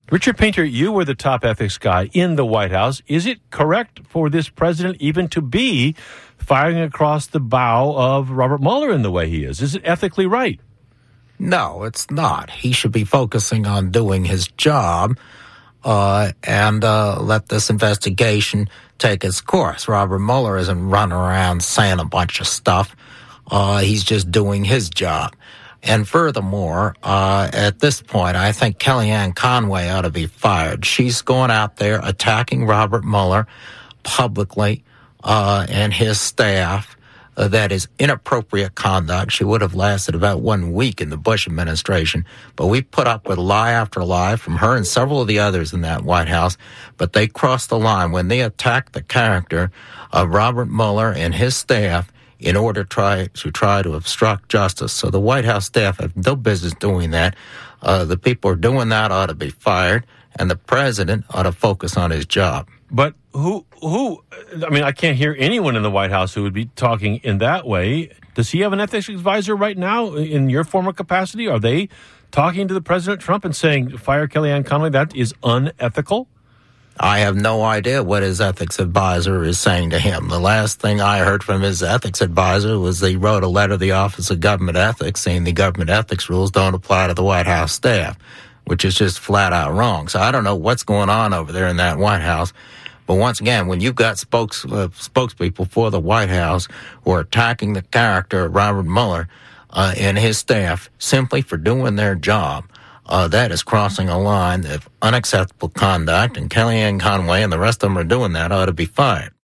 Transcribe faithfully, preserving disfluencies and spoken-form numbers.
Richard Painter, you were the top ethics guy in the White House. Is it correct for this president even to be firing across the bow of Robert Mueller in the way he is? Is it ethically right? No, it's not. He should be focusing on doing his job uh, and uh, let this investigation take its course. Robert Mueller isn't running around saying a bunch of stuff. Uh, he's just doing his job. And furthermore, uh, at this point, I think Kellyanne Conway ought to be fired. She's going out there attacking Robert Mueller publicly uh, and his staff. Uh, that is inappropriate conduct. She would have lasted about one week in the Bush administration. But we put up with lie after lie from her and several of the others in that White House. But they crossed the line when they attacked the character of Robert Mueller and his staff in order to try to try to obstruct justice. So the White House staff have no business doing that. Uh, the people who are doing that ought to be fired, and the president ought to focus on his job. But who, who, I mean, I can't hear anyone in the White House who would be talking in that way. Does he have an ethics advisor right now in your former capacity? Are they talking to the President Trump and saying, fire Kellyanne Conway, that is unethical? I have no idea what his ethics advisor is saying to him. The last thing I heard from his ethics advisor was he wrote a letter to the Office of Government Ethics saying the government ethics rules don't apply to the White House staff, which is just flat out wrong. So I don't know what's going on over there in that White House. But once again, when you've got spokes, uh, spokespeople for the White House who are attacking the character of Robert Mueller uh, and his staff simply for doing their job, Uh, that is crossing a line of unacceptable conduct, and Kellyanne Conway and the rest of them are doing that ought to be fired.